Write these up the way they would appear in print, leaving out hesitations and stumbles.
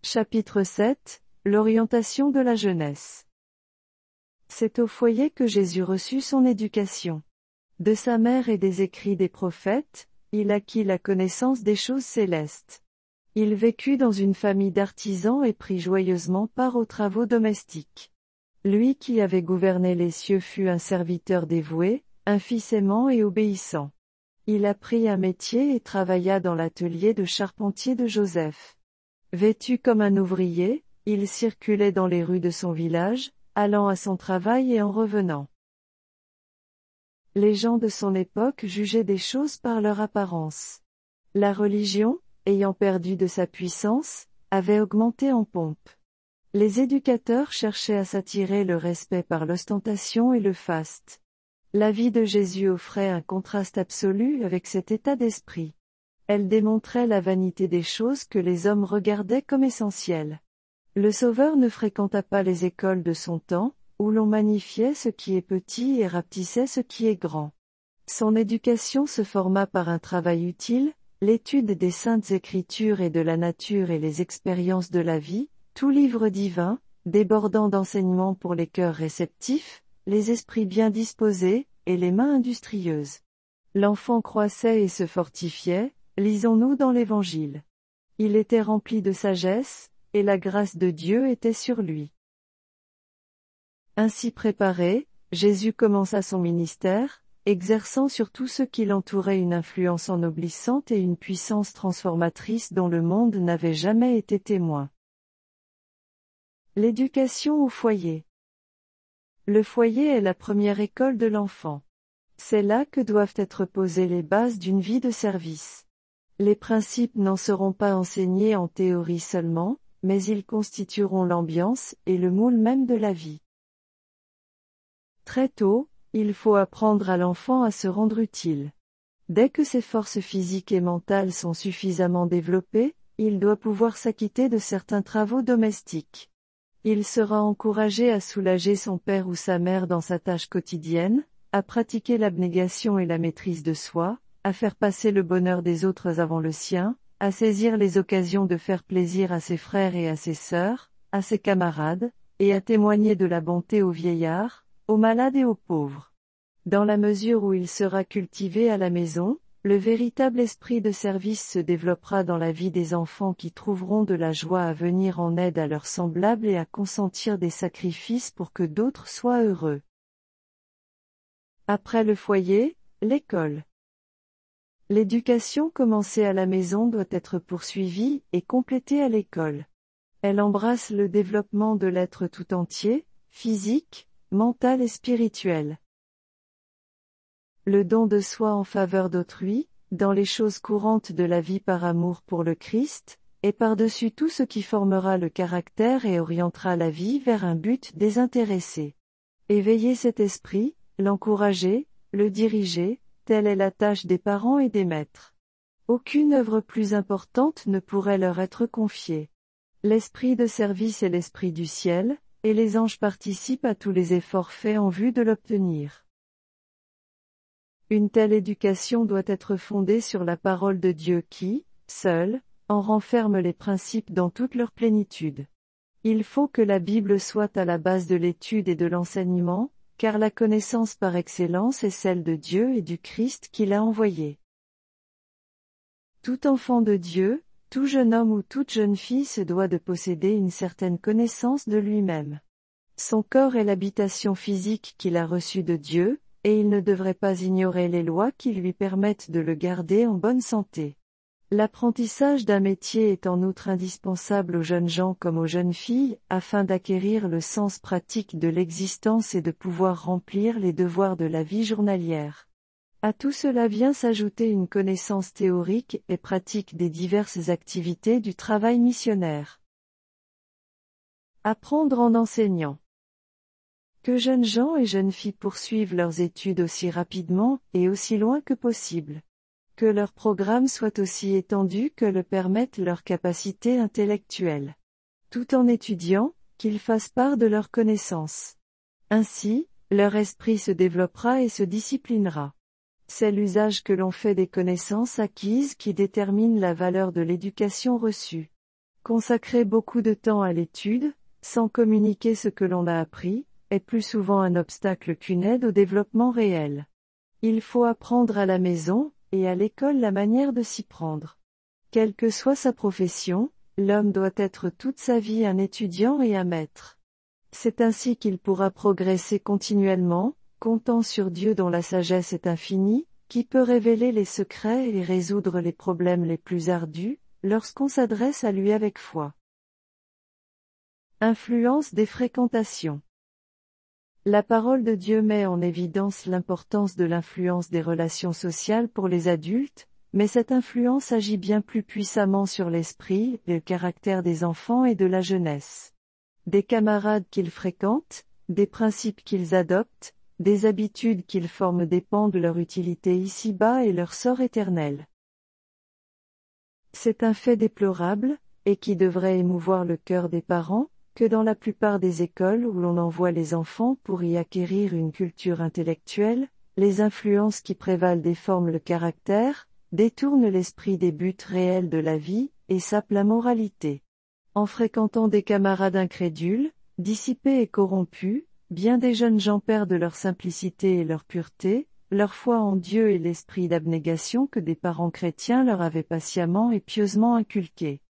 Chapitre 7, l'orientation de la jeunesse. C'est au foyer que Jésus reçut son éducation. De sa mère et des écrits des prophètes, il acquit la connaissance des choses célestes. Il vécut dans une famille d'artisans et prit joyeusement part aux travaux domestiques. Lui qui avait gouverné les cieux fut un serviteur dévoué, un fils aimant et obéissant. Il apprit un métier et travailla dans l'atelier de charpentier de Joseph. Vêtu comme un ouvrier, il circulait dans les rues de son village, allant à son travail et en revenant. Les gens de son époque jugeaient des choses par leur apparence. La religion, ayant perdu de sa puissance, avait augmenté en pompe. Les éducateurs cherchaient à s'attirer le respect par l'ostentation et le faste. La vie de Jésus offrait un contraste absolu avec cet état d'esprit. Elle démontrait la vanité des choses que les hommes regardaient comme essentielles. Le Sauveur ne fréquenta pas les écoles de son temps, où l'on magnifiait ce qui est petit et rapetissait ce qui est grand. Son éducation se forma par un travail utile, l'étude des saintes écritures et de la nature et les expériences de la vie, tout livre divin, débordant d'enseignements pour les cœurs réceptifs, les esprits bien disposés, et les mains industrieuses. L'enfant croissait et se fortifiait, lisons-nous dans l'Évangile. Il était rempli de sagesse, et la grâce de Dieu était sur lui. Ainsi préparé, Jésus commença son ministère, exerçant sur tous ceux qui l'entouraient une influence ennoblissante et une puissance transformatrice dont le monde n'avait jamais été témoin. L'éducation au foyer. Le foyer est la première école de l'enfant. C'est là que doivent être posées les bases d'une vie de service. Les principes n'en seront pas enseignés en théorie seulement, mais ils constitueront l'ambiance et le moule même de la vie. Très tôt, il faut apprendre à l'enfant à se rendre utile. Dès que ses forces physiques et mentales sont suffisamment développées, il doit pouvoir s'acquitter de certains travaux domestiques. Il sera encouragé à soulager son père ou sa mère dans sa tâche quotidienne, à pratiquer l'abnégation et la maîtrise de soi, à faire passer le bonheur des autres avant le sien, à saisir les occasions de faire plaisir à ses frères et à ses sœurs, à ses camarades, et à témoigner de la bonté aux vieillards, aux malades et aux pauvres. Dans la mesure où il sera cultivé à la maison, le véritable esprit de service se développera dans la vie des enfants qui trouveront de la joie à venir en aide à leurs semblables et à consentir des sacrifices pour que d'autres soient heureux. Après le foyer, l'école. L'éducation commencée à la maison doit être poursuivie et complétée à l'école. Elle embrasse le développement de l'être tout entier, physique, mental et spirituel. Le don de soi en faveur d'autrui, dans les choses courantes de la vie par amour pour le Christ, et par-dessus tout ce qui formera le caractère et orientera la vie vers un but désintéressé. Éveiller cet esprit, l'encourager, le diriger, telle est la tâche des parents et des maîtres. Aucune œuvre plus importante ne pourrait leur être confiée. L'esprit de service est l'esprit du ciel, et les anges participent à tous les efforts faits en vue de l'obtenir. Une telle éducation doit être fondée sur la parole de Dieu qui, seule, en renferme les principes dans toute leur plénitude. Il faut que la Bible soit à la base de l'étude et de l'enseignement, car la connaissance par excellence est celle de Dieu et du Christ qui l'a envoyé. Tout enfant de Dieu, tout jeune homme ou toute jeune fille se doit de posséder une certaine connaissance de lui-même. Son corps est l'habitation physique qu'il a reçue de Dieu, et il ne devrait pas ignorer les lois qui lui permettent de le garder en bonne santé. L'apprentissage d'un métier est en outre indispensable aux jeunes gens comme aux jeunes filles, afin d'acquérir le sens pratique de l'existence et de pouvoir remplir les devoirs de la vie journalière. À tout cela vient s'ajouter une connaissance théorique et pratique des diverses activités du travail missionnaire. Apprendre en enseignant. Que jeunes gens et jeunes filles poursuivent leurs études aussi rapidement et aussi loin que possible. Que leur programme soit aussi étendu que le permettent leurs capacités intellectuelles. Tout en étudiant, qu'ils fassent part de leurs connaissances. Ainsi, leur esprit se développera et se disciplinera. C'est l'usage que l'on fait des connaissances acquises qui détermine la valeur de l'éducation reçue. Consacrer beaucoup de temps à l'étude, sans communiquer ce que l'on a appris, est plus souvent un obstacle qu'une aide au développement réel. Il faut apprendre à la maison, et à l'école la manière de s'y prendre. Quelle que soit sa profession, l'homme doit être toute sa vie un étudiant et un maître. C'est ainsi qu'il pourra progresser continuellement, comptant sur Dieu dont la sagesse est infinie, qui peut révéler les secrets et résoudre les problèmes les plus ardus, lorsqu'on s'adresse à lui avec foi. Influence des fréquentations. La parole de Dieu met en évidence l'importance de l'influence des relations sociales pour les adultes, mais cette influence agit bien plus puissamment sur l'esprit, le caractère des enfants et de la jeunesse. Des camarades qu'ils fréquentent, des principes qu'ils adoptent, des habitudes qu'ils forment dépendent de leur utilité ici-bas et leur sort éternel. C'est un fait déplorable, et qui devrait émouvoir le cœur des parents, que dans la plupart des écoles où l'on envoie les enfants pour y acquérir une culture intellectuelle, les influences qui prévalent déforment le caractère, détournent l'esprit des buts réels de la vie, et sapent la moralité. En fréquentant des camarades incrédules, dissipés et corrompus, bien des jeunes gens perdent leur simplicité et leur pureté, leur foi en Dieu et l'esprit d'abnégation que des parents chrétiens leur avaient patiemment et pieusement inculqué.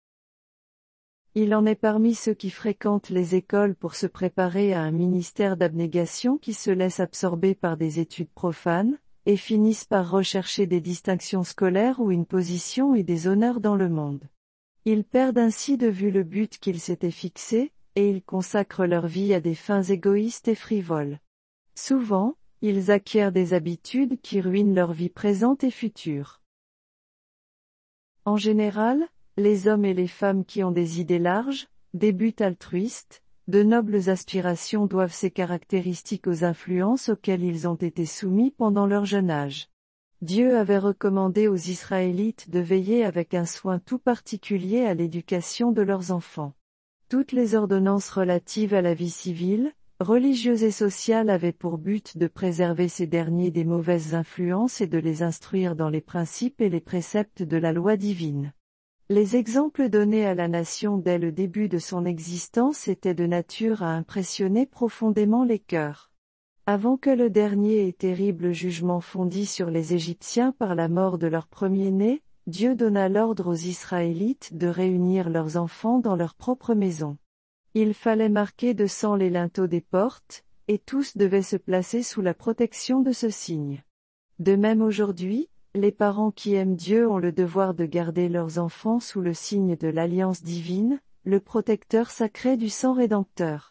Il en est parmi ceux qui fréquentent les écoles pour se préparer à un ministère d'abnégation qui se laissent absorber par des études profanes, et finissent par rechercher des distinctions scolaires ou une position et des honneurs dans le monde. Ils perdent ainsi de vue le but qu'ils s'étaient fixé, et ils consacrent leur vie à des fins égoïstes et frivoles. Souvent, ils acquièrent des habitudes qui ruinent leur vie présente et future. En général, les hommes et les femmes qui ont des idées larges, des buts altruistes, de nobles aspirations doivent ces caractéristiques aux influences auxquelles ils ont été soumis pendant leur jeune âge. Dieu avait recommandé aux Israélites de veiller avec un soin tout particulier à l'éducation de leurs enfants. Toutes les ordonnances relatives à la vie civile, religieuse et sociale avaient pour but de préserver ces derniers des mauvaises influences et de les instruire dans les principes et les préceptes de la loi divine. Les exemples donnés à la nation dès le début de son existence étaient de nature à impressionner profondément les cœurs. Avant que le dernier et terrible jugement fondît sur les Égyptiens par la mort de leur premier-né, Dieu donna l'ordre aux Israélites de réunir leurs enfants dans leur propre maison. Il fallait marquer de sang les linteaux des portes, et tous devaient se placer sous la protection de ce signe. De même aujourd'hui, les parents qui aiment Dieu ont le devoir de garder leurs enfants sous le signe de l'alliance divine, le protecteur sacré du sang rédempteur.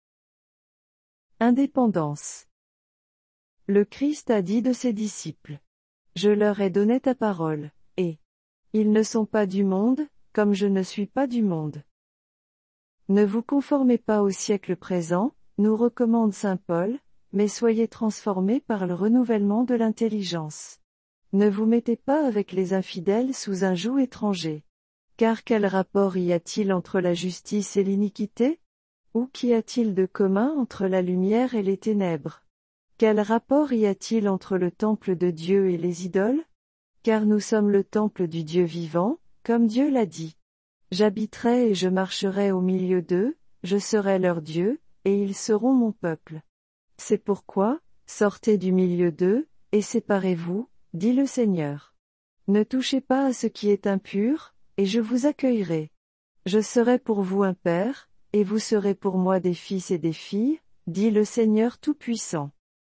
Indépendance. Le Christ a dit de ses disciples: « Je leur ai donné ta parole, et ils ne sont pas du monde, comme je ne suis pas du monde. » Ne vous conformez pas au siècle présent, nous recommande saint Paul, mais soyez transformés par le renouvellement de l'intelligence. Ne vous mettez pas avec les infidèles sous un joug étranger. Car quel rapport y a-t-il entre la justice et l'iniquité? Ou qu'y a-t-il de commun entre la lumière et les ténèbres? Quel rapport y a-t-il entre le temple de Dieu et les idoles? Car nous sommes le temple du Dieu vivant, comme Dieu l'a dit. J'habiterai et je marcherai au milieu d'eux, je serai leur Dieu, et ils seront mon peuple. C'est pourquoi, sortez du milieu d'eux, et séparez-vous, dit le Seigneur. Ne touchez pas à ce qui est impur, et je vous accueillerai. Je serai pour vous un père, et vous serez pour moi des fils et des filles, dit le Seigneur Tout-Puissant.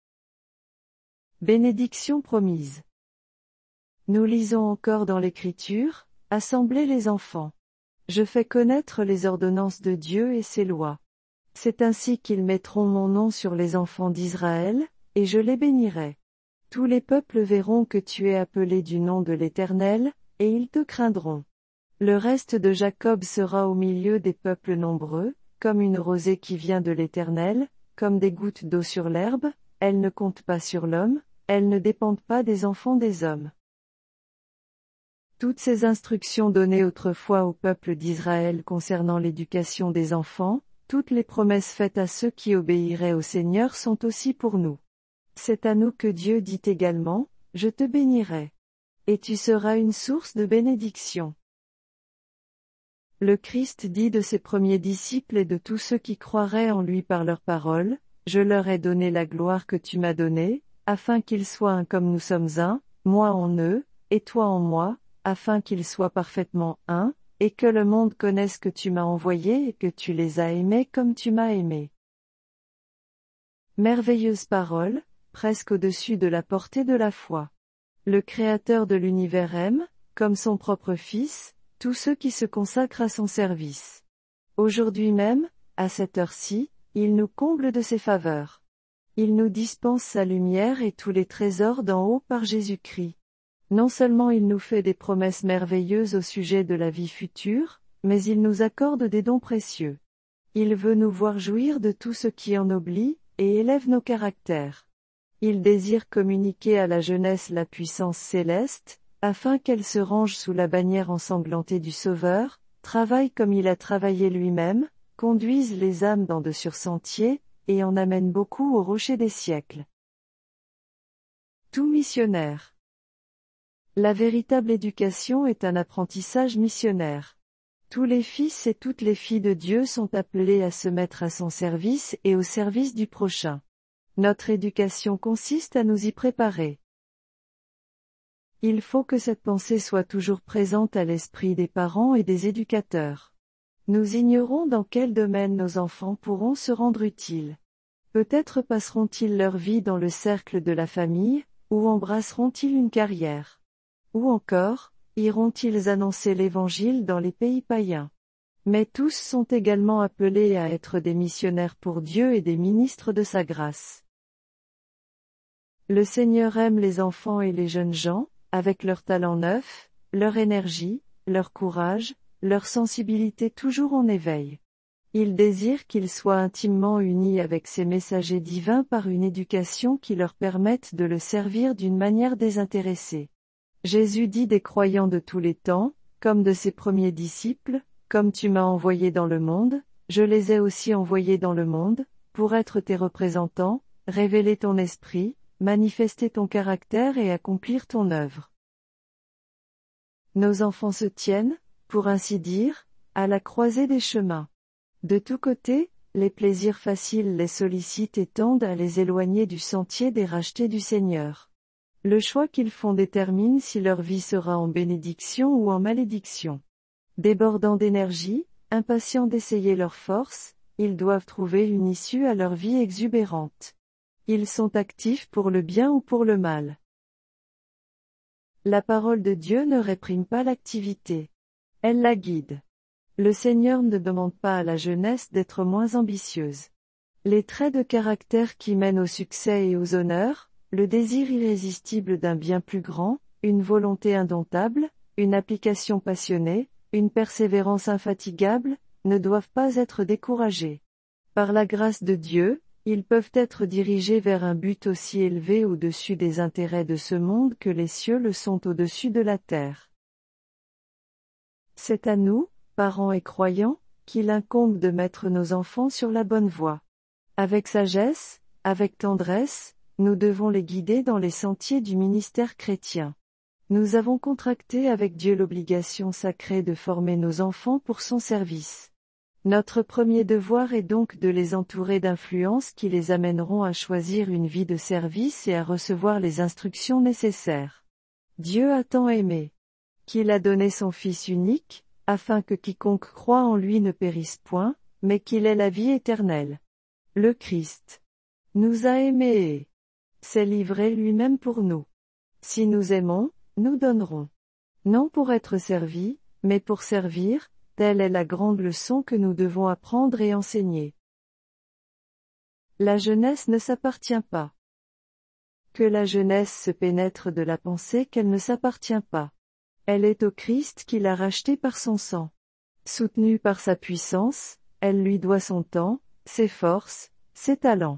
Bénédiction promise. Nous lisons encore dans l'Écriture: « Assemblez les enfants. Je fais connaître les ordonnances de Dieu et ses lois. C'est ainsi qu'ils mettront mon nom sur les enfants d'Israël, et je les bénirai. Tous les peuples verront que tu es appelé du nom de l'Éternel, et ils te craindront. Le reste de Jacob sera au milieu des peuples nombreux, comme une rosée qui vient de l'Éternel, comme des gouttes d'eau sur l'herbe, elles ne comptent pas sur l'homme, elles ne dépendent pas des enfants des hommes. » Toutes ces instructions données autrefois au peuple d'Israël concernant l'éducation des enfants, toutes les promesses faites à ceux qui obéiraient au Seigneur sont aussi pour nous. C'est à nous que Dieu dit également: « Je te bénirai. Et tu seras une source de bénédiction. » Le Christ dit de ses premiers disciples et de tous ceux qui croiraient en lui par leurs paroles, « Je leur ai donné la gloire que tu m'as donnée, afin qu'ils soient un comme nous sommes un, moi en eux, et toi en moi, afin qu'ils soient parfaitement un, et que le monde connaisse que tu m'as envoyé et que tu les as aimés comme tu m'as aimé. » Merveilleuse parole, presque au-dessus de la portée de la foi. Le Créateur de l'univers aime, comme son propre Fils, tous ceux qui se consacrent à son service. Aujourd'hui même, à cette heure-ci, il nous comble de ses faveurs. Il nous dispense sa lumière et tous les trésors d'en haut par Jésus-Christ. Non seulement il nous fait des promesses merveilleuses au sujet de la vie future, mais il nous accorde des dons précieux. Il veut nous voir jouir de tout ce qui ennoblit et élève nos caractères. Il désire communiquer à la jeunesse la puissance céleste, afin qu'elle se range sous la bannière ensanglantée du Sauveur, travaille comme il a travaillé lui-même, conduise les âmes dans de sûrs sentiers, et en amène beaucoup au rocher des siècles. Tout missionnaire. La véritable éducation est un apprentissage missionnaire. Tous les fils et toutes les filles de Dieu sont appelés à se mettre à son service et au service du prochain. Notre éducation consiste à nous y préparer. Il faut que cette pensée soit toujours présente à l'esprit des parents et des éducateurs. Nous ignorons dans quel domaine nos enfants pourront se rendre utiles. Peut-être passeront-ils leur vie dans le cercle de la famille, ou embrasseront-ils une carrière. Ou encore, iront-ils annoncer l'Évangile dans les pays païens. Mais tous sont également appelés à être des missionnaires pour Dieu et des ministres de sa grâce. Le Seigneur aime les enfants et les jeunes gens, avec leur talent neuf, leur énergie, leur courage, leur sensibilité toujours en éveil. Il désire qu'ils soient intimement unis avec ses messagers divins par une éducation qui leur permette de le servir d'une manière désintéressée. Jésus dit des croyants de tous les temps, comme de ses premiers disciples, « Comme tu m'as envoyé dans le monde, je les ai aussi envoyés dans le monde, pour être tes représentants, révéler ton esprit, manifester ton caractère et accomplir ton œuvre. » Nos enfants se tiennent, pour ainsi dire, à la croisée des chemins. De tous côtés, les plaisirs faciles les sollicitent et tendent à les éloigner du sentier des rachetés du Seigneur. Le choix qu'ils font détermine si leur vie sera en bénédiction ou en malédiction. Débordant d'énergie, impatients d'essayer leur force, ils doivent trouver une issue à leur vie exubérante. Ils sont actifs pour le bien ou pour le mal. La parole de Dieu ne réprime pas l'activité. Elle la guide. Le Seigneur ne demande pas à la jeunesse d'être moins ambitieuse. Les traits de caractère qui mènent au succès et aux honneurs, le désir irrésistible d'un bien plus grand, une volonté indomptable, une application passionnée, une persévérance infatigable, ne doivent pas être découragés. Par la grâce de Dieu, ils peuvent être dirigés vers un but aussi élevé au-dessus des intérêts de ce monde que les cieux le sont au-dessus de la terre. C'est à nous, parents et croyants, qu'il incombe de mettre nos enfants sur la bonne voie. Avec sagesse, avec tendresse, nous devons les guider dans les sentiers du ministère chrétien. Nous avons contracté avec Dieu l'obligation sacrée de former nos enfants pour son service. Notre premier devoir est donc de les entourer d'influences qui les amèneront à choisir une vie de service et à recevoir les instructions nécessaires. Dieu a tant aimé qu'il a donné son Fils unique, afin que quiconque croit en lui ne périsse point, mais qu'il ait la vie éternelle. Le Christ nous a aimés et s'est livré lui-même pour nous. Si nous aimons, nous donnerons. Non pour être servis, mais pour servir, telle est la grande leçon que nous devons apprendre et enseigner. La jeunesse ne s'appartient pas. Que la jeunesse se pénètre de la pensée qu'elle ne s'appartient pas. Elle est au Christ qui l'a rachetée par son sang. Soutenue par sa puissance, elle lui doit son temps, ses forces, ses talents.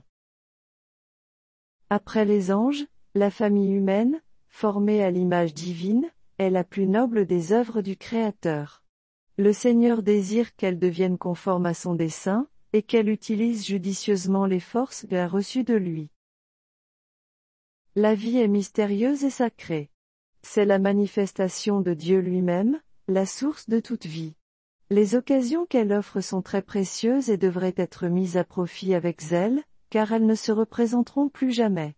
Après les anges, la famille humaine, formée à l'image divine, est la plus noble des œuvres du Créateur. Le Seigneur désire qu'elle devienne conforme à son dessein, et qu'elle utilise judicieusement les forces qu'elle a reçues de lui. La vie est mystérieuse et sacrée. C'est la manifestation de Dieu lui-même, la source de toute vie. Les occasions qu'elle offre sont très précieuses et devraient être mises à profit avec zèle, car elles ne se représenteront plus jamais.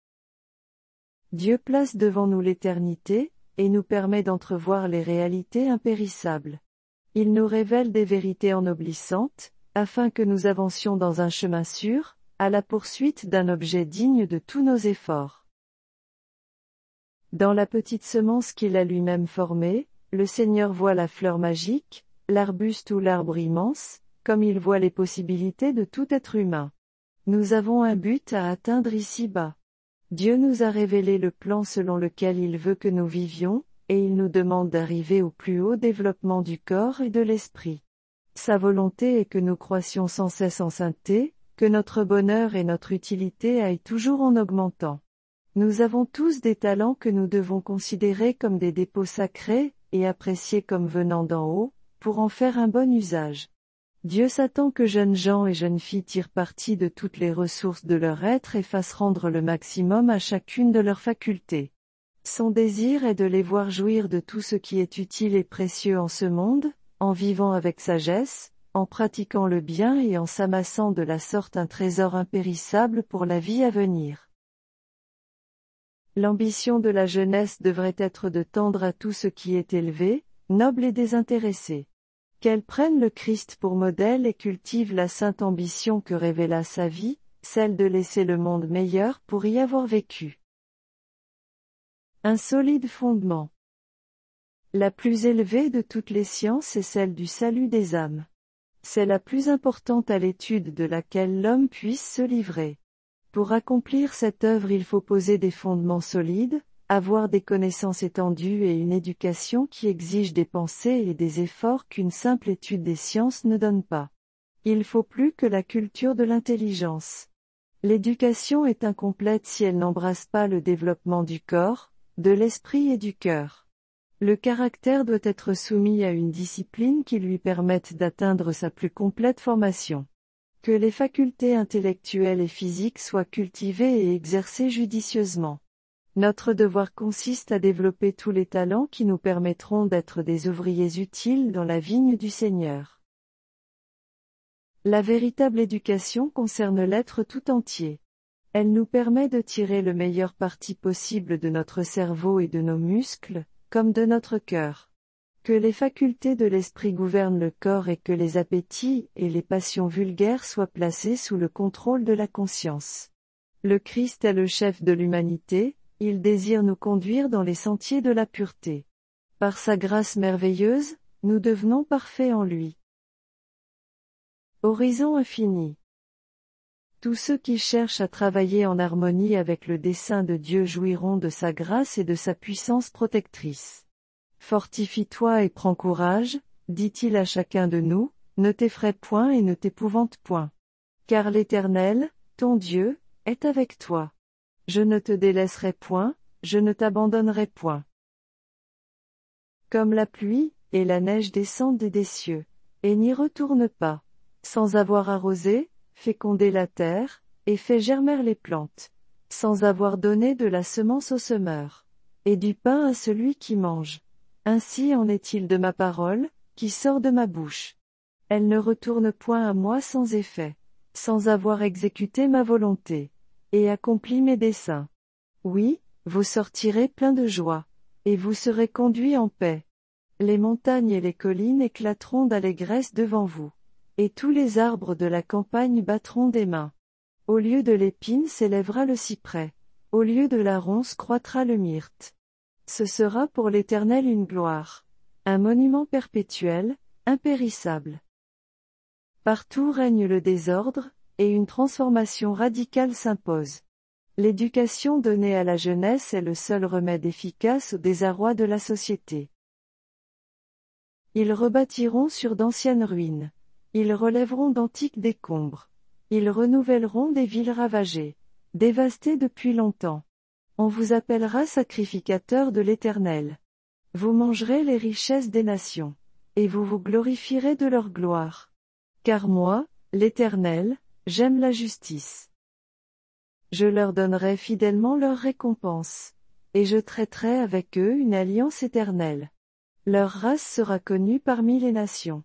Dieu place devant nous l'éternité, et nous permet d'entrevoir les réalités impérissables. Il nous révèle des vérités ennoblissantes, afin que nous avancions dans un chemin sûr, à la poursuite d'un objet digne de tous nos efforts. Dans la petite semence qu'il a lui-même formée, le Seigneur voit la fleur magique, l'arbuste ou l'arbre immense, comme il voit les possibilités de tout être humain. Nous avons un but à atteindre ici-bas. Dieu nous a révélé le plan selon lequel il veut que nous vivions, et il nous demande d'arriver au plus haut développement du corps et de l'esprit. Sa volonté est que nous croissions sans cesse en sainteté, que notre bonheur et notre utilité aillent toujours en augmentant. Nous avons tous des talents que nous devons considérer comme des dépôts sacrés, et apprécier comme venant d'en haut, pour en faire un bon usage. Dieu s'attend que jeunes gens et jeunes filles tirent parti de toutes les ressources de leur être et fassent rendre le maximum à chacune de leurs facultés. Son désir est de les voir jouir de tout ce qui est utile et précieux en ce monde, en vivant avec sagesse, en pratiquant le bien et en s'amassant de la sorte un trésor impérissable pour la vie à venir. L'ambition de la jeunesse devrait être de tendre à tout ce qui est élevé, noble et désintéressé. Qu'elle prenne le Christ pour modèle et cultive la sainte ambition que révéla sa vie, celle de laisser le monde meilleur pour y avoir vécu. Un solide fondement. La plus élevée de toutes les sciences est celle du salut des âmes. C'est la plus importante à l'étude de laquelle l'homme puisse se livrer. Pour accomplir cette œuvre, il faut poser des fondements solides, avoir des connaissances étendues et une éducation qui exige des pensées et des efforts qu'une simple étude des sciences ne donne pas. Il faut plus que la culture de l'intelligence. L'éducation est incomplète si elle n'embrasse pas le développement du corps, de l'esprit et du cœur. Le caractère doit être soumis à une discipline qui lui permette d'atteindre sa plus complète formation. Que les facultés intellectuelles et physiques soient cultivées et exercées judicieusement. Notre devoir consiste à développer tous les talents qui nous permettront d'être des ouvriers utiles dans la vigne du Seigneur. La véritable éducation concerne l'être tout entier. Elle nous permet de tirer le meilleur parti possible de notre cerveau et de nos muscles, comme de notre cœur. Que les facultés de l'esprit gouvernent le corps et que les appétits et les passions vulgaires soient placés sous le contrôle de la conscience. Le Christ est le chef de l'humanité, il désire nous conduire dans les sentiers de la pureté. Par sa grâce merveilleuse, nous devenons parfaits en lui. Horizon infini. Tous ceux qui cherchent à travailler en harmonie avec le dessein de Dieu jouiront de sa grâce et de sa puissance protectrice. Fortifie-toi et prends courage, dit-il à chacun de nous, ne t'effraie point et ne t'épouvante point. Car l'Éternel, ton Dieu, est avec toi. Je ne te délaisserai point, je ne t'abandonnerai point. Comme la pluie et la neige descendent des cieux, et n'y retournent pas, sans avoir arrosé, fécondé la terre, et fait germer les plantes, sans avoir donné de la semence au semeur, et du pain à celui qui mange. Ainsi en est-il de ma parole, qui sort de ma bouche. Elle ne retourne point à moi sans effet, sans avoir exécuté ma volonté, et accompli mes desseins. Oui, vous sortirez plein de joie, et vous serez conduits en paix. Les montagnes et les collines éclateront d'allégresse devant vous, et tous les arbres de la campagne battront des mains. Au lieu de l'épine s'élèvera le cyprès, au lieu de la ronce croîtra le myrte. Ce sera pour l'Éternel une gloire, un monument perpétuel, impérissable. Partout règne le désordre, et une transformation radicale s'impose. L'éducation donnée à la jeunesse est le seul remède efficace au désarroi de la société. Ils rebâtiront sur d'anciennes ruines. Ils relèveront d'antiques décombres. Ils renouvelleront des villes ravagées, dévastées depuis longtemps. On vous appellera sacrificateurs de l'Éternel. Vous mangerez les richesses des nations, et vous vous glorifierez de leur gloire. Car moi, l'Éternel, j'aime la justice. Je leur donnerai fidèlement leur récompense, et je traiterai avec eux une alliance éternelle. Leur race sera connue parmi les nations,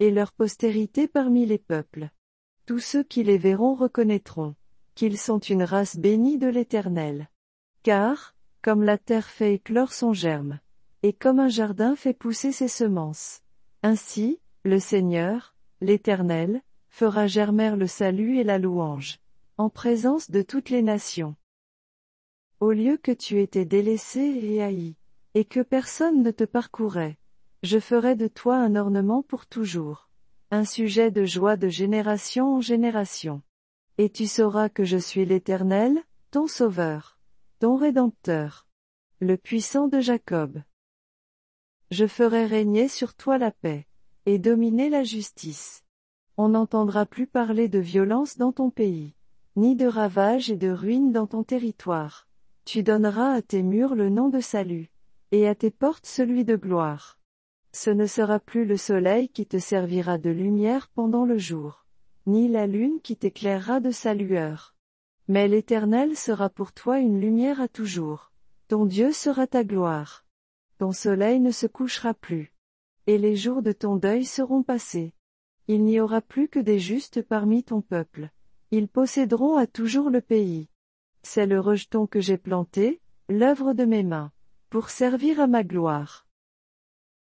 et leur postérité parmi les peuples. Tous ceux qui les verront reconnaîtront qu'ils sont une race bénie de l'Éternel. Car, comme la terre fait éclore son germe, et comme un jardin fait pousser ses semences, ainsi, le Seigneur, l'Éternel, fera germer le salut et la louange, en présence de toutes les nations. Au lieu que tu étais délaissé et haï, et que personne ne te parcourait, je ferai de toi un ornement pour toujours, un sujet de joie de génération en génération. Et tu sauras que je suis l'Éternel, ton Sauveur, ton Rédempteur, le puissant de Jacob. Je ferai régner sur toi la paix, et dominer la justice. On n'entendra plus parler de violence dans ton pays, ni de ravages et de ruines dans ton territoire. Tu donneras à tes murs le nom de salut, et à tes portes celui de gloire. Ce ne sera plus le soleil qui te servira de lumière pendant le jour, ni la lune qui t'éclairera de sa lueur. Mais l'Éternel sera pour toi une lumière à toujours. Ton Dieu sera ta gloire. Ton soleil ne se couchera plus. Et les jours de ton deuil seront passés. Il n'y aura plus que des justes parmi ton peuple. Ils posséderont à toujours le pays. C'est le rejeton que j'ai planté, l'œuvre de mes mains, pour servir à ma gloire.